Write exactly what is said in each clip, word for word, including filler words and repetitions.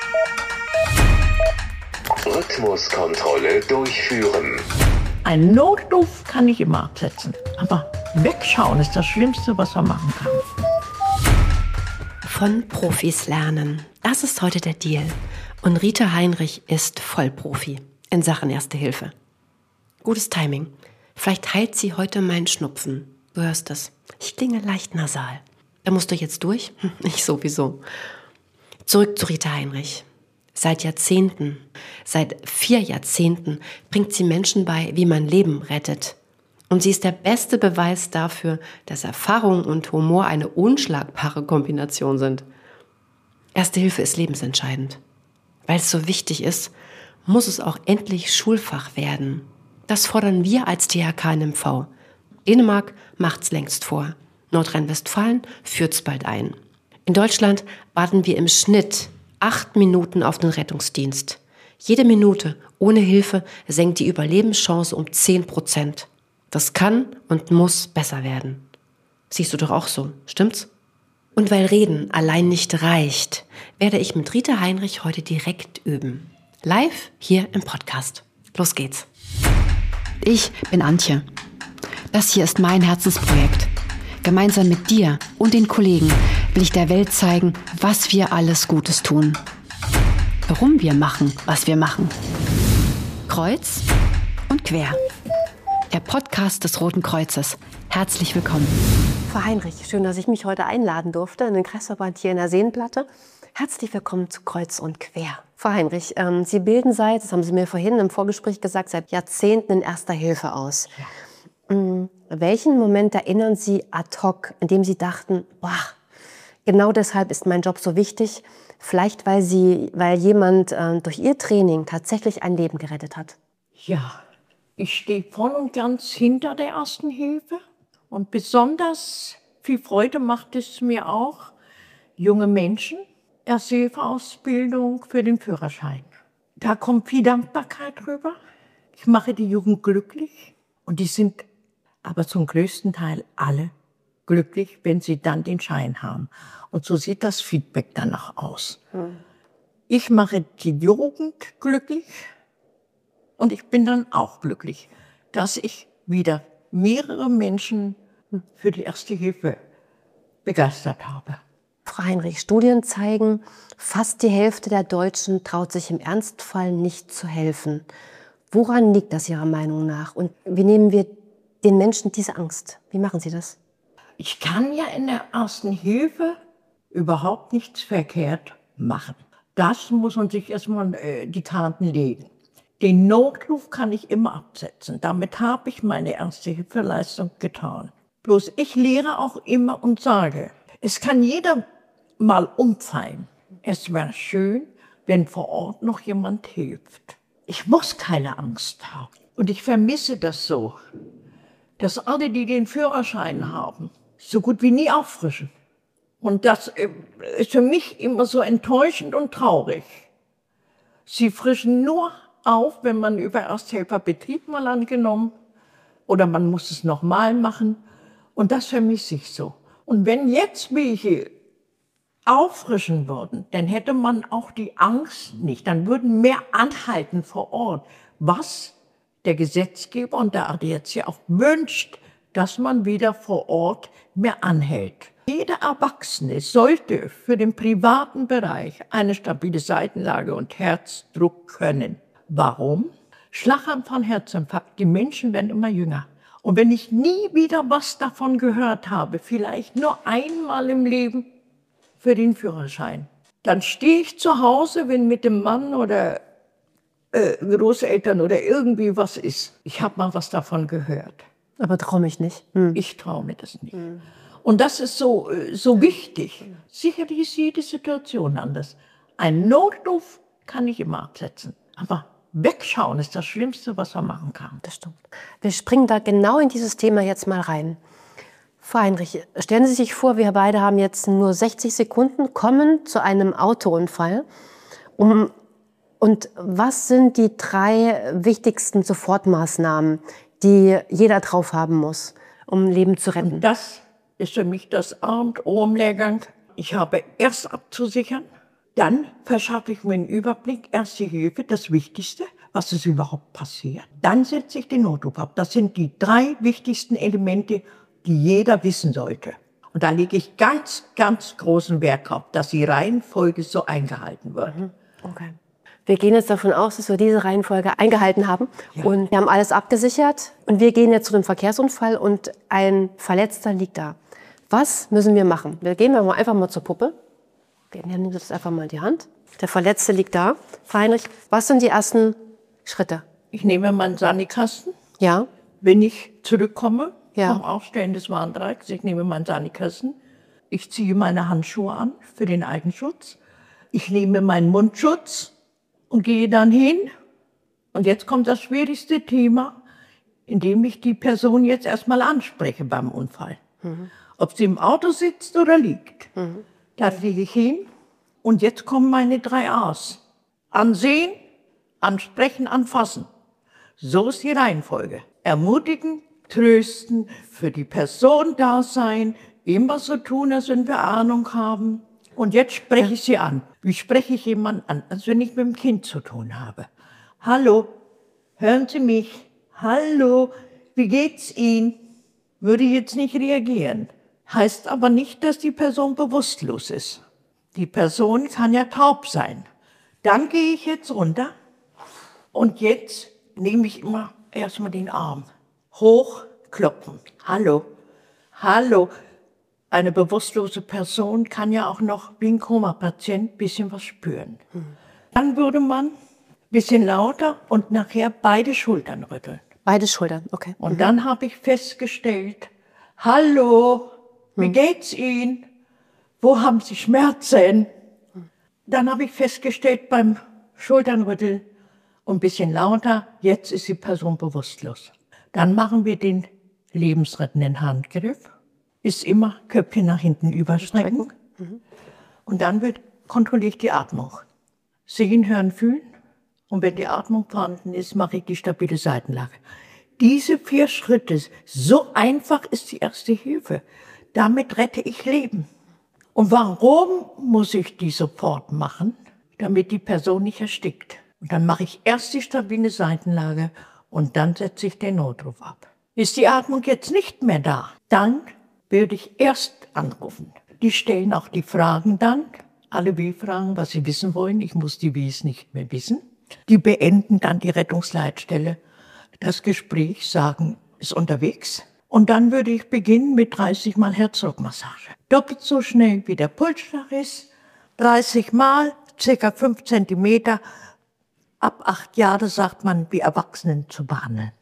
Rhythmuskontrolle durchführen. Ein Notruf kann ich immer absetzen, aber wegschauen ist das Schlimmste, was man machen kann. Von Profis lernen. Das ist heute der Deal. Und Rita Heinrich ist Vollprofi in Sachen Erste Hilfe. Gutes Timing. Vielleicht heilt sie heute meinen Schnupfen. Du hörst es. Ich klinge leicht nasal. Da musst du jetzt durch? Ich sowieso. Zurück zu Rita Heinrich. Seit Jahrzehnten, seit vier Jahrzehnten bringt sie Menschen bei, wie man Leben rettet. Und sie ist der beste Beweis dafür, dass Erfahrung und Humor eine unschlagbare Kombination sind. Erste Hilfe ist lebensentscheidend. Weil es so wichtig ist, muss es auch endlich Schulfach werden. Das fordern wir als T H K N M V. Dänemark macht's längst vor. Nordrhein-Westfalen führt's bald ein. In Deutschland warten wir im Schnitt acht Minuten auf den Rettungsdienst. Jede Minute ohne Hilfe senkt die Überlebenschance um zehn Prozent. Das kann und muss besser werden. Siehst du doch auch so, stimmt's? Und weil Reden allein nicht reicht, werde ich mit Rita Heinrich heute direkt üben. Live hier im Podcast. Los geht's. Ich bin Antje. Das hier ist mein Herzensprojekt. Gemeinsam mit dir und den Kollegen will ich der Welt zeigen, was wir alles Gutes tun. Warum wir machen, was wir machen. Kreuz und quer. Der Podcast des Roten Kreuzes. Herzlich willkommen. Frau Heinrich, schön, dass ich mich heute einladen durfte in den Kreisverband hier in der Seenplatte. Herzlich willkommen zu Kreuz und Quer. Frau Heinrich, ähm, Sie bilden seit, das haben Sie mir vorhin im Vorgespräch gesagt, seit Jahrzehnten in Erster Hilfe aus. Ja. Ähm, welchen Moment erinnern Sie ad hoc, in dem Sie dachten, boah, genau deshalb ist mein Job so wichtig, vielleicht weil, Sie, weil jemand äh, durch Ihr Training tatsächlich ein Leben gerettet hat? Ja, ich stehe voll und ganz hinter der Ersten Hilfe. Und besonders viel Freude macht es mir auch, junge Menschen, Erste-Hilfe-Ausbildung für den Führerschein. Da kommt viel Dankbarkeit rüber. Ich mache die Jugend glücklich. Und die sind aber zum größten Teil alle glücklich, wenn sie dann den Schein haben. Und so sieht das Feedback danach aus. Hm. Ich mache die Jugend glücklich und ich bin dann auch glücklich, dass ich wieder mehrere Menschen für die Erste Hilfe begeistert habe. Frau Heinrich, Studien zeigen, fast die Hälfte der Deutschen traut sich im Ernstfall nicht zu helfen. Woran liegt das Ihrer Meinung nach? Und wie nehmen wir den Menschen diese Angst? Wie machen Sie das? Ich kann ja in der Ersten Hilfe überhaupt nichts verkehrt machen. Das muss man sich erstmal äh, die Karten legen. Den Notruf kann ich immer absetzen. Damit habe ich meine Erste-Hilfe-Leistung getan. Bloß ich lehre auch immer und sage, es kann jeder mal umfallen. Es wäre schön, wenn vor Ort noch jemand hilft. Ich muss keine Angst haben. Und ich vermisse das so, dass alle, die den Führerschein haben, so gut wie nie auffrischen. Und das ist für mich immer so enttäuschend und traurig. Sie frischen nur auf, wenn man über Ersthelferbetrieb mal angenommen oder man muss es nochmal machen. Und das vermisse ich so. Und wenn jetzt welche auffrischen würden, dann hätte man auch die Angst nicht. Dann würden mehr anhalten vor Ort, was der Gesetzgeber und der A D A C auch wünscht, dass man wieder vor Ort mehr anhält. Jeder Erwachsene sollte für den privaten Bereich eine stabile Seitenlage und Herzdruck können. Warum? Schlaganfall, Herzinfarkt, die Menschen werden immer jünger. Und wenn ich nie wieder was davon gehört habe, vielleicht nur einmal im Leben für den Führerschein, dann stehe ich zu Hause, wenn mit dem Mann oder äh, Großeltern oder irgendwie was ist. Ich habe mal was davon gehört. Aber traue mich nicht. Hm. Ich traue mir das nicht. Hm. Und das ist so, so wichtig. Sicherlich ist jede Situation anders. Ein Notruf kann ich immer absetzen. Aber wegschauen ist das Schlimmste, was man machen kann. Das stimmt. Wir springen da genau in dieses Thema jetzt mal rein. Frau Heinrich, stellen Sie sich vor, wir beide haben jetzt nur sechzig Sekunden, kommen zu einem Autounfall. Um, und was sind die drei wichtigsten Sofortmaßnahmen, die jeder drauf haben muss, um Leben zu retten? Und das ist für mich das A und O im Lehrgang. Ich habe erst abzusichern, Dann verschaffe ich mir einen Überblick, Erste Hilfe, das Wichtigste, was ist überhaupt passiert. Dann setze ich den Notruf ab. Das sind die drei wichtigsten Elemente, die jeder wissen sollte. Und da lege ich ganz, ganz großen Wert drauf, dass die Reihenfolge so eingehalten wird. Okay. Wir gehen jetzt davon aus, dass wir diese Reihenfolge eingehalten haben. Ja. Und wir haben alles abgesichert. Und wir gehen jetzt zu dem Verkehrsunfall und ein Verletzter liegt da. Was müssen wir machen? Wir gehen einfach mal zur Puppe. Wir nehmen das einfach mal in die Hand. Der Verletzte liegt da. Frau Heinrich, was sind die ersten Schritte? Ich nehme meinen Sanikasten, Ja, wenn ich zurückkomme Ja. vom Aufstellen des Warndreiecks. Ich nehme meinen Sanikasten. Ich ziehe meine Handschuhe an für den Eigenschutz. Ich nehme meinen Mundschutz und gehe dann hin. Und jetzt kommt das schwierigste Thema, indem ich die Person jetzt erstmal anspreche beim Unfall. Mhm. Ob sie im Auto sitzt oder liegt. Mhm. Da lege ich hin und jetzt kommen meine drei A's. Ansehen, ansprechen, anfassen. So ist die Reihenfolge. Ermutigen, trösten, für die Person da sein, immer so tun, als wenn wir Ahnung haben. Und jetzt spreche ich sie an. Wie spreche ich jemanden an, als wenn ich mit dem Kind zu tun habe? Hallo, hören Sie mich? Hallo, wie geht's Ihnen? Würde jetzt nicht reagieren. Heißt aber nicht, dass die Person bewusstlos ist. Die Person kann ja taub sein. Dann gehe ich jetzt runter und jetzt nehme ich immer erstmal den Arm. Hoch, klopfen. Hallo, hallo. Eine bewusstlose Person kann ja auch noch wie ein Koma-Patient ein bisschen was spüren. Hm. Dann würde man ein bisschen lauter und nachher beide Schultern rütteln. Beide Schultern, okay. Und mhm. dann habe ich festgestellt, hallo, wie geht's Ihnen? Wo haben Sie Schmerzen? Dann habe ich festgestellt beim Schulternrütteln und ein bisschen lauter, jetzt ist die Person bewusstlos. Dann machen wir den lebensrettenden Handgriff. Ist immer Köpfchen nach hinten überstrecken. Mhm. Und dann wird kontrolliert die Atmung. Sehen, hören, fühlen. Und wenn die Atmung vorhanden ist, mache ich die stabile Seitenlage. Diese vier Schritte, so einfach ist die Erste Hilfe. Damit rette ich Leben. Und warum muss ich die sofort machen? Damit die Person nicht erstickt. Und dann mache ich erst die stabile Seitenlage und dann setze ich den Notruf ab. Ist die Atmung jetzt nicht mehr da, dann würde ich erst anrufen. Die stellen auch die Fragen dann, alle Wie-Fragen, was sie wissen wollen. Ich muss die Wies nicht mehr wissen. Die beenden dann die Rettungsleitstelle. Das Gespräch, sagen, ist unterwegs. Und dann würde ich beginnen mit dreißig Mal Herzdruckmassage. Doppelt so schnell wie der Pulsschlag ist. dreißig Mal, circa fünf Zentimeter. Ab acht Jahre sagt man, wie Erwachsenen zu behandeln.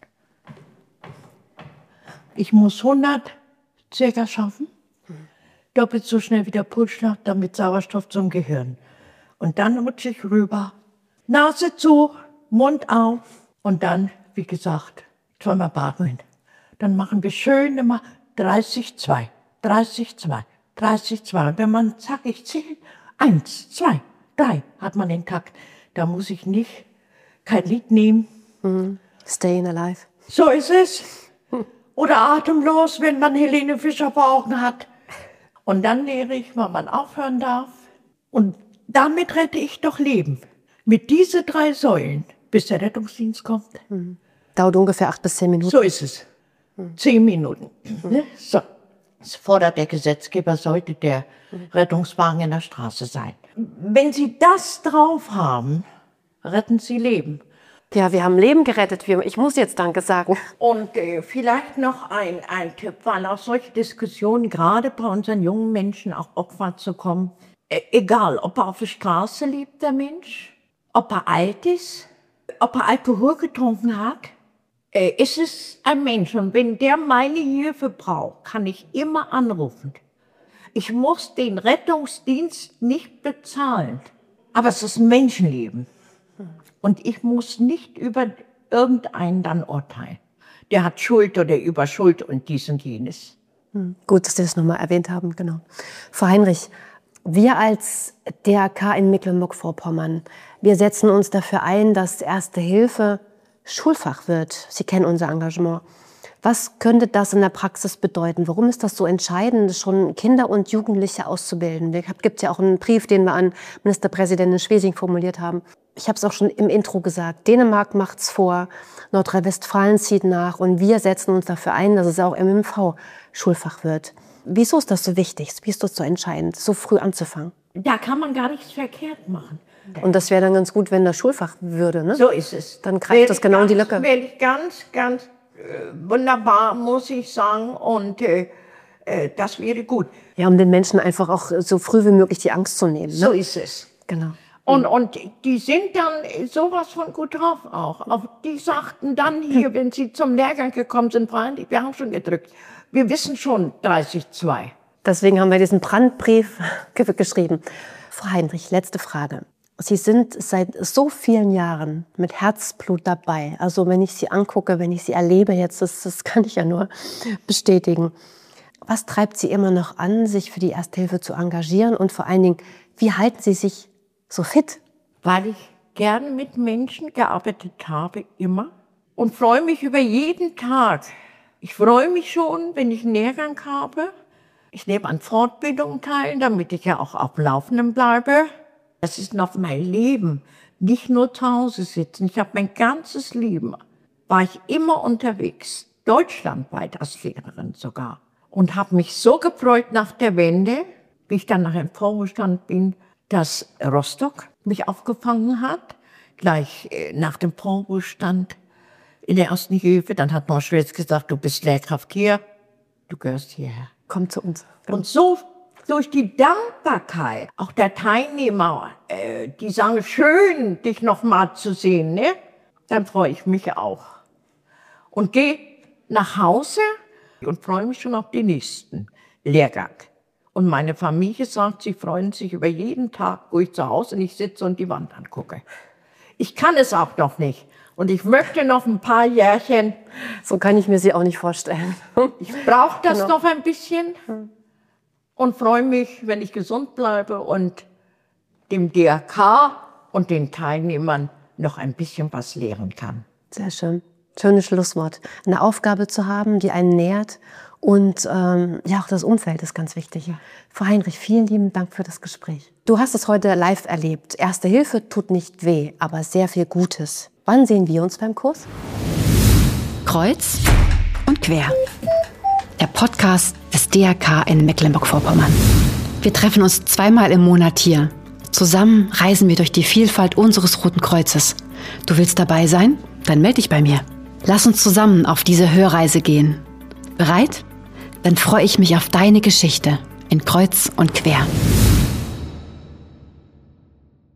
Ich muss hundert circa schaffen. Doppelt so schnell wie der Pulsschlag, damit Sauerstoff zum Gehirn. Und dann rutsche ich rüber. Nase zu, Mund auf. Und dann, wie gesagt, zweimal Atmen. Dann machen wir schön immer dreißig, zwei, dreißig, zwei, dreißig, zwei. Und wenn man, zack, ich zähle, eins, zwei, drei, hat man den Takt. Da muss ich nicht kein Lied nehmen. Mhm. Staying alive. So ist es. Oder atemlos, wenn man Helene Fischer vor Augen hat. Und dann lehre ich, wann man aufhören darf. Und damit rette ich doch Leben. Mit diesen drei Säulen, bis der Rettungsdienst kommt. Mhm. Dauert ungefähr acht bis zehn Minuten. So ist es. Zehn Minuten. Mhm. So. Das fordert der Gesetzgeber, sollte der Rettungswagen in der Straße sein. Wenn Sie das drauf haben, retten Sie Leben. Ja, wir haben Leben gerettet. Ich muss jetzt Danke sagen. Und äh, vielleicht noch ein, ein Tipp, weil auch solche Diskussionen, gerade bei unseren jungen Menschen, auch Opfer zu kommen. Äh, egal, ob er auf der Straße lebt, der Mensch, ob er alt ist, ob er Alkohol getrunken hat. Äh, es ist ein Mensch und wenn der meine Hilfe braucht, kann ich immer anrufen. Ich muss den Rettungsdienst nicht bezahlen, aber es ist ein Menschenleben. Und ich muss nicht über irgendeinen dann urteilen. Der hat Schuld oder über Schuld und dies und jenes. Hm. Gut, dass Sie das nochmal erwähnt haben, genau. Frau Heinrich, wir als D R K in Mecklenburg-Vorpommern, wir setzen uns dafür ein, dass Erste Hilfe Schulfach wird. Sie kennen unser Engagement. Was könnte das in der Praxis bedeuten? Warum ist das so entscheidend, schon Kinder und Jugendliche auszubilden? Es gibt ja auch einen Brief, den wir an Ministerpräsidentin Schwesig formuliert haben. Ich habe es auch schon im Intro gesagt. Dänemark macht's vor, Nordrhein-Westfalen zieht nach und wir setzen uns dafür ein, dass es auch im M M V Schulfach wird. Wieso ist das so wichtig? Wie ist das so entscheidend, so früh anzufangen? Da kann man gar nichts verkehrt machen. Und das wäre dann ganz gut, wenn das Schulfach würde, ne? So ist es. Dann greift das genau in die Lücke. Wäre ich ganz, ganz äh, wunderbar, muss ich sagen. Und äh, äh, das wäre gut. Ja, um den Menschen einfach auch so früh wie möglich die Angst zu nehmen. Ne? So ist es. Genau. Und, und die sind dann sowas von gut drauf auch. Auch die sagten dann hier, wenn sie zum Lehrgang gekommen sind, wir haben schon gedrückt. Wir wissen schon dreißig zwei. Deswegen haben wir diesen Brandbrief geschrieben. Frau Heinrich, letzte Frage. Sie sind seit so vielen Jahren mit Herzblut dabei. Also wenn ich Sie angucke, wenn ich Sie erlebe jetzt, das, das kann ich ja nur bestätigen. Was treibt Sie immer noch an, sich für die Erste Hilfe zu engagieren? Und vor allen Dingen, wie halten Sie sich so fit? Weil ich gerne mit Menschen gearbeitet habe, immer. Und freue mich über jeden Tag. Ich freue mich schon, wenn ich einen Lehrgang habe. Ich nehme an Fortbildungen teil, damit ich ja auch auf dem Laufenden bleibe. Das ist noch mein Leben. Nicht nur zu Hause sitzen. Ich habe mein ganzes Leben, war ich immer unterwegs. Deutschlandweit als Lehrerin sogar. Und habe mich so gefreut nach der Wende, wie ich dann nachher im Vorruhestand bin, dass Rostock mich aufgefangen hat. Gleich nach dem Vorruhestand in der Ersten Hilfe. Dann hat man Schweiz gesagt, du bist Lehrkraft hier, du gehörst hierher. Komm zu uns. Und so durch die Dankbarkeit auch der Teilnehmer, äh, die sagen, schön, dich noch mal zu sehen, ne? Dann freue ich mich auch. Und gehe nach Hause und freue mich schon auf den nächsten Lehrgang. Und meine Familie sagt, sie freuen sich über jeden Tag, wo ich zu Hause nicht sitze und die Wand angucke. Ich kann es auch noch nicht. Und ich möchte noch ein paar Jährchen. So kann ich mir sie auch nicht vorstellen. Ich brauche das Genau. noch ein bisschen und freue mich, wenn ich gesund bleibe und dem D R K und den Teilnehmern noch ein bisschen was lehren kann. Sehr schön. Schönes Schlusswort. Eine Aufgabe zu haben, die einen nährt. Und ähm, ja, auch das Umfeld ist ganz wichtig. Ja. Frau Heinrich, vielen lieben Dank für das Gespräch. Du hast es heute live erlebt. Erste Hilfe tut nicht weh, aber sehr viel Gutes. Wann sehen wir uns beim Kurs? Kreuz und quer. Der Podcast des D R K in Mecklenburg-Vorpommern. Wir treffen uns zweimal im Monat hier. Zusammen reisen wir durch die Vielfalt unseres Roten Kreuzes. Du willst dabei sein? Dann melde dich bei mir. Lass uns zusammen auf diese Hörreise gehen. Bereit? Dann freue ich mich auf deine Geschichte in Kreuz und Quer.